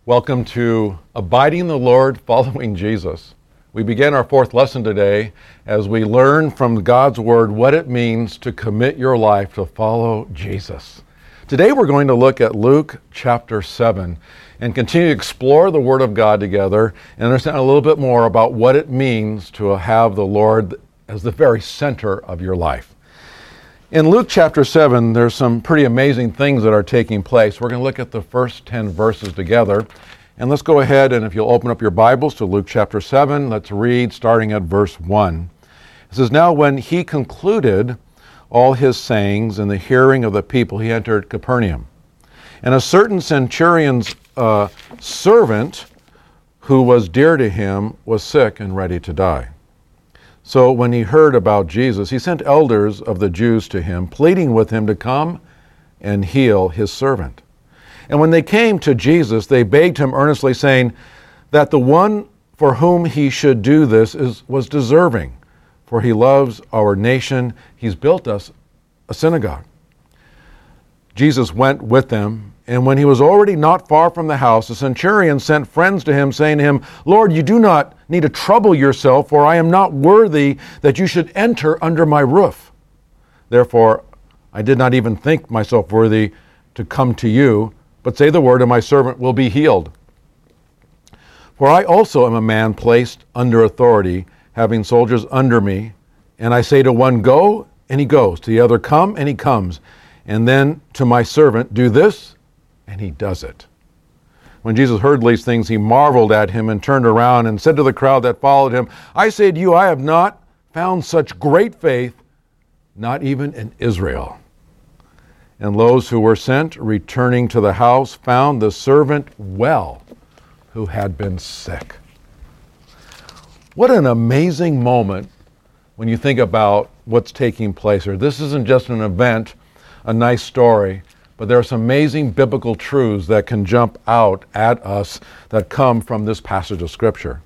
Welcome to Abiding the Lord, Following Jesus. We begin our fourth lesson today as we learn from God's Word what it means to commit your life to follow Jesus. Today we're going to look at Luke chapter 7 and continue to explore the Word of God together and understand a little bit more about what it means to have the Lord as the very center of your life. In Luke chapter 7, there's some pretty amazing things that are taking place. We're going to look at the first 10 verses together. And let's go ahead, and if you'll open up your Bibles to Luke chapter 7, let's read starting at verse 1. It says, "Now when he concluded all his sayings in the hearing of the people, he entered Capernaum. And a certain centurion's servant, who was dear to him, was sick and ready to die. So when he heard about Jesus, he sent elders of the Jews to him, pleading with him to come and heal his servant. And when they came to Jesus, they begged him earnestly, saying that the one for whom he should do this was deserving, for he loves our nation. He's built us a synagogue." Jesus went with them, and when he was already not far from the house, the centurion sent friends to him, saying to him, "Lord, you do not need to trouble yourself, for I am not worthy that you should enter under my roof. Therefore, I did not even think myself worthy to come to you, but say the word, and my servant will be healed. For I also am a man placed under authority, having soldiers under me, and I say to one, 'Go,' and he goes, to the other, 'Come,' and he comes, and then to my servant, 'Do this,' and he does it." When Jesus heard these things, he marveled at him and turned around and said to the crowd that followed him, "I say to you, I have not found such great faith, not even in Israel." And those who were sent, returning to the house, found the servant well, who had been sick. What an amazing moment when you think about what's taking place here. This isn't just an event, a nice story, but there are some amazing biblical truths that can jump out at us that come from this passage of Scripture.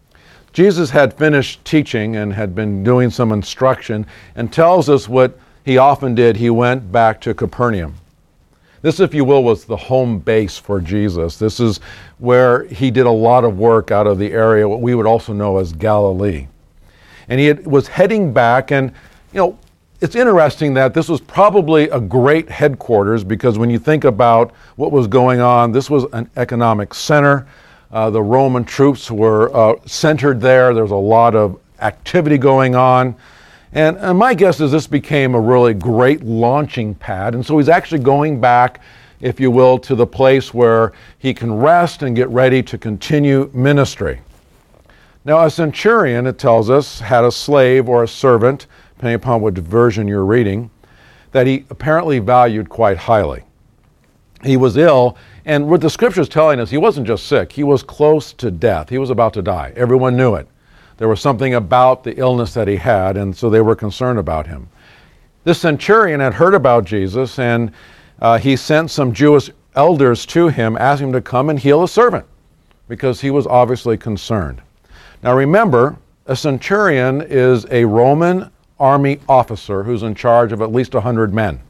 Jesus had finished teaching and had been doing some instruction and tells us what he often did. He went back to Capernaum. This, if you will, was the home base for Jesus. This is where he did a lot of work out of the area, what we would also know as Galilee. And he was heading back, and it's interesting that this was probably a great headquarters, because when you think about what was going on, this was an economic center. The Roman troops were centered there. There was a lot of activity going on. And my guess is this became a really great launching pad. And so he's actually going back, if you will, to the place where he can rest and get ready to continue ministry. Now, a centurion, it tells us, had a slave or a servant, depending upon what version you're reading, that he apparently valued quite highly. He was ill, and what the Scripture is telling us, he wasn't just sick, he was close to death. He was about to die. Everyone knew it. There was something about the illness that he had, and so they were concerned about him. This centurion had heard about Jesus, and he sent some Jewish elders to him, asking him to come and heal his servant, because he was obviously concerned. Now remember, a centurion is a Roman army officer who's in charge of at least 100 men.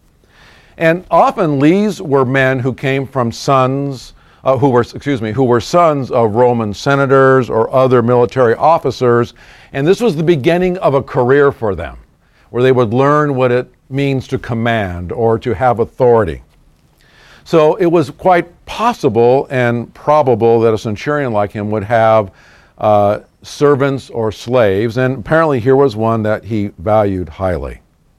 And often these were men who came from who were sons of Roman senators or other military officers, and this was the beginning of a career for them, where they would learn what it means to command or to have authority. So it was quite possible and probable that a centurion like him would have servants or slaves, and apparently here was one that he valued highly.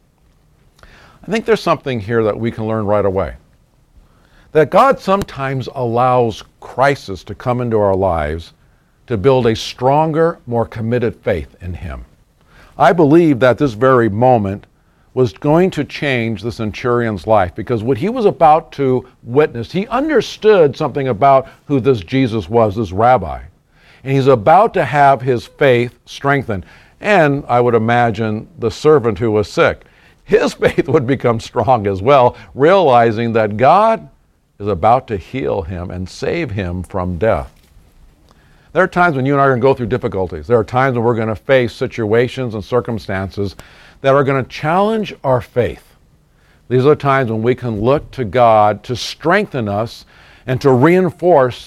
I think there's something here that we can learn right away. That God sometimes allows crisis to come into our lives to build a stronger, more committed faith in Him. I believe that this very moment was going to change the centurion's life, because what he was about to witness, he understood something about who this Jesus was, this rabbi. And he's about to have his faith strengthened. And I would imagine the servant who was sick, his faith would become strong as well, realizing that God is about to heal him and save him from death. There are times when you and I are going to go through difficulties. There are times when we're going to face situations and circumstances that are going to challenge our faith. These are times when we can look to God to strengthen us and to reinforce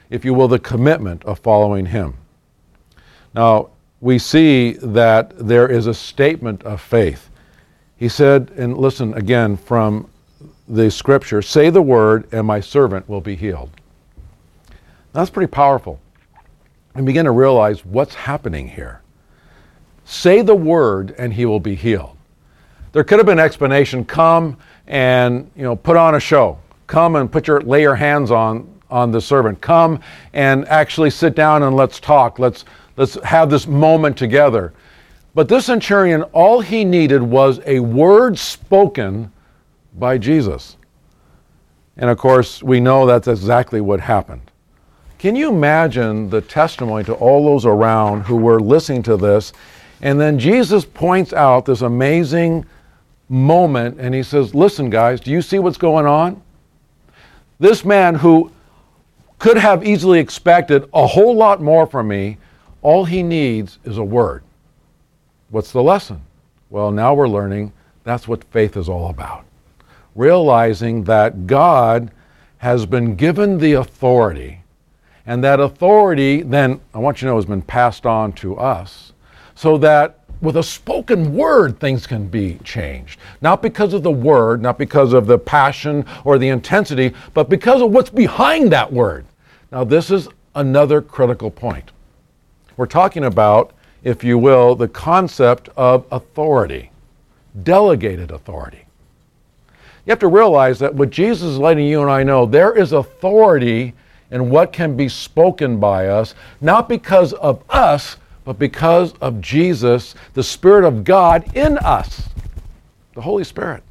if you will, the commitment of following him. Now, we see that there is a statement of faith. He said, and listen again from the scripture, say the word and my servant will be healed. That's pretty powerful. And begin to realize what's happening here. Say the word and he will be healed. There could have been an explanation, come and put on a show. Come and lay your hands on the servant. Come and actually sit down and let's talk. Let's have this moment together. But this centurion, all he needed was a word spoken by Jesus. And of course, we know that's exactly what happened. Can you imagine the testimony to all those around who were listening to this? And then Jesus points out this amazing moment and he says, listen guys, do you see what's going on? This man who could have easily expected a whole lot more from me, all he needs is a word. What's the lesson? Well, now we're learning that's what faith is all about. Realizing that God has been given the authority, and that authority then, I want you to know, has been passed on to us, so that with a spoken word, things can be changed. Not because of the word, not because of the passion or the intensity, but because of what's behind that word. Now, this is another critical point. We're talking about, if you will, the concept of authority, delegated authority. You have to realize that what Jesus is letting you and I know, there is authority in what can be spoken by us, not because of us, but because of Jesus, the Spirit of God in us, the Holy Spirit.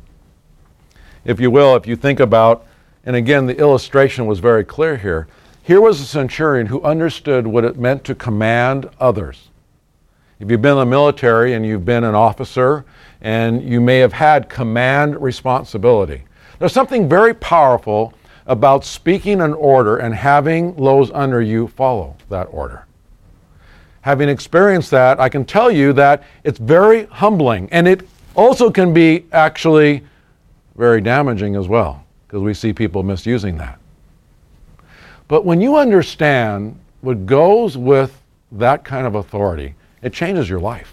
If you will, if you think about, and again, the illustration was very clear here. Here was a centurion who understood what it meant to command others. If you've been in the military and you've been an officer, and you may have had command responsibility. There's something very powerful about speaking an order and having those under you follow that order. Having experienced that, I can tell you that it's very humbling, and it also can be actually very damaging as well, because we see people misusing that. But when you understand what goes with that kind of authority, it changes your life.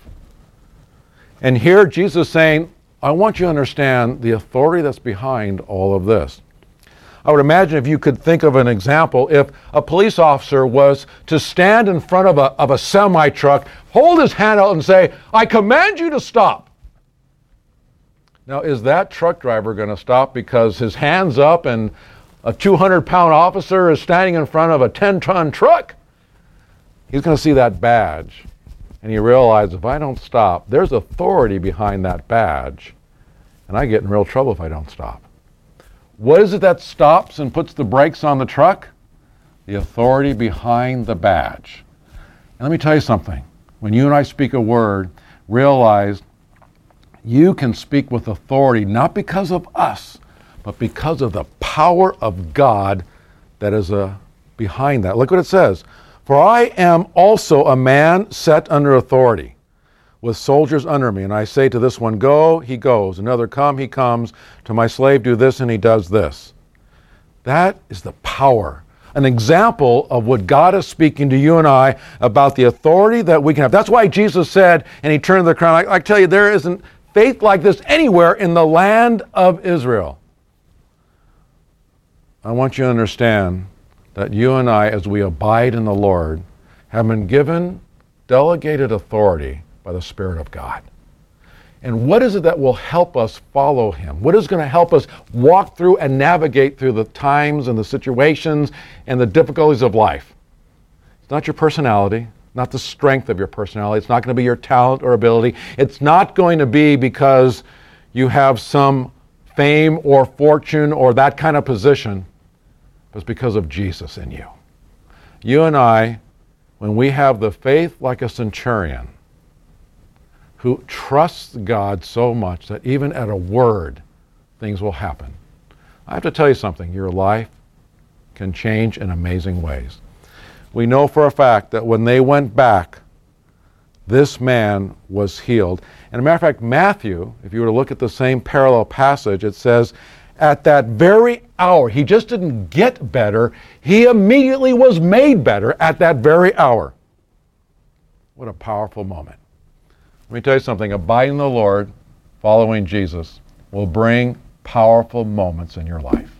And here Jesus is saying, I want you to understand the authority that's behind all of this. I would imagine if you could think of an example, if a police officer was to stand in front of a semi-truck, hold his hand out and say, I command you to stop. Now, is that truck driver going to stop because his hand's up and a 200-pound officer is standing in front of a 10-ton truck? He's going to see that badge. And he realizes, if I don't stop, there's authority behind that badge, and I get in real trouble if I don't stop. What is it that stops and puts the brakes on the truck? The authority behind the badge. And let me tell you something. When you and I speak a word, realize you can speak with authority, not because of us, but because of the power of God that is behind that. Look what it says. For I am also a man set under authority, with soldiers under me. And I say to this one, go, he goes. Another, come, he comes. To my slave, do this, and he does this. That is the power. An example of what God is speaking to you and I about the authority that we can have. That's why Jesus said, and he turned to the crowd, I tell you, there isn't faith like this anywhere in the land of Israel. I want you to understand that you and I, as we abide in the Lord, have been given delegated authority by the Spirit of God. And what is it that will help us follow Him? What is going to help us walk through and navigate through the times and the situations and the difficulties of life? It's not your personality, not the strength of your personality. It's not going to be your talent or ability. It's not going to be because you have some fame or fortune or that kind of position. It's because of Jesus in you. You and I, when we have the faith like a centurion who trusts God so much that even at a word, things will happen. I have to tell you something. Your life can change in amazing ways. We know for a fact that when they went back, this man was healed. And as a matter of fact, Matthew, if you were to look at the same parallel passage, it says, at that very hour. He just didn't get better. He immediately was made better at that very hour. What a powerful moment. Let me tell you something. Abiding in the Lord, following Jesus, will bring powerful moments in your life.